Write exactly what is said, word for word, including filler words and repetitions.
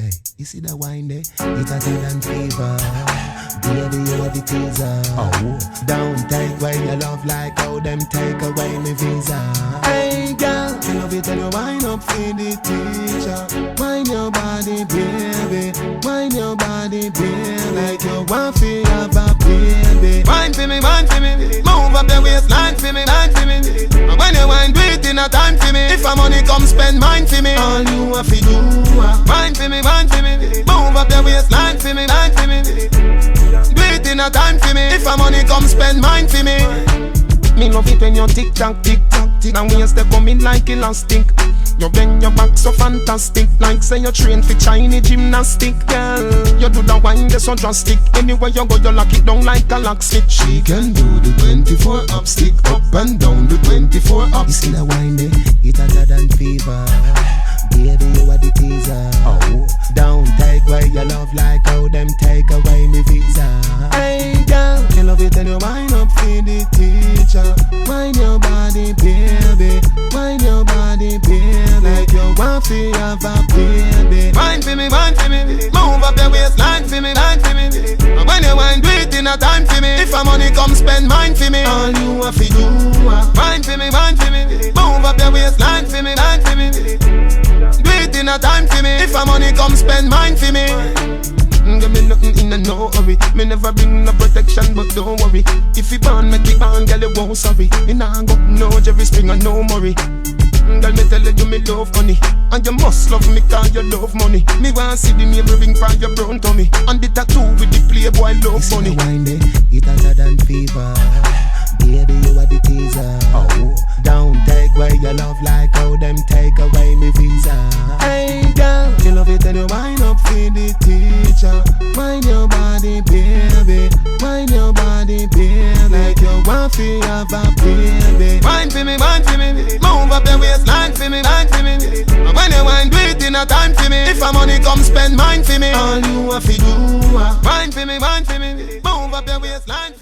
Hey, you see that wine there? It hotter than fever. Baby, you are the teaser. Oh, don't take away your love like how them take away my visa. Hey, girl, you love it and you wind up for the teacher. Wind your body, baby. Wind your body, baby. Like you want to have a baby. Wine for me, wine for me. Move up the waistline for me, wine for me. And when you wine, do it in a time for me. If a money come, spend mine for me. All you have to do, wine for me, wine for me. Move up the waistline for me, wine for me. Do it in a time for me. If a money come, spend mine for me. Me love it when you tick tock, tick tock, tick. And when you step on me like elastic, you bend your back so fantastic. Like say you train for Chinese gymnastic, girl. You do the wine, that's so drastic. Anywhere you go, you lock it down like a lock stick. She can do the twenty-four up stick, up and down the twenty-four up. You see the wine there? It hotter than fever. Baby, you are the teaser. Oh, don't take away your love like how them take away me visa. Hey girl, you love it and you wind up for the teacher. Wind your body, baby. Wind your body, baby. Like you want to have a baby. Wine for me, wine for me. Move up the waistline for me, wine for me. And when you wine, do it in a time for me. If a money come, spend mine for me. All you have to do, wine for me, wine for me. Move up the waistline for me, wine for me. Do it in a time for me. If a money come, spend mine for me. Give me nothing in a no hurry. Me never bring no protection, but don't worry. If you born, make it born, girl, you won't sorry. Me nah go no Jerry Springer, no worry. Girl, me tell you me love honey, and you must love me cause you love money. Me want see the name ring from your brown tummy, and the tattoo with the playboy love money. Wine there, it hotter than fever. Baby, you are the teaser. Oh, don't take away your love like how them take away me visa. Hey girl, you love it and you wind up for the teacher. Wind your body, baby. Wind your body, baby. Like you want to have a baby. Wine for me, wine for me. Move up the waistline for me, wine for me. And when you wine, do it in a time for me. If a money come, spend mine for me. All you have to do, wine for me, wine for me. Move up the waistline for me.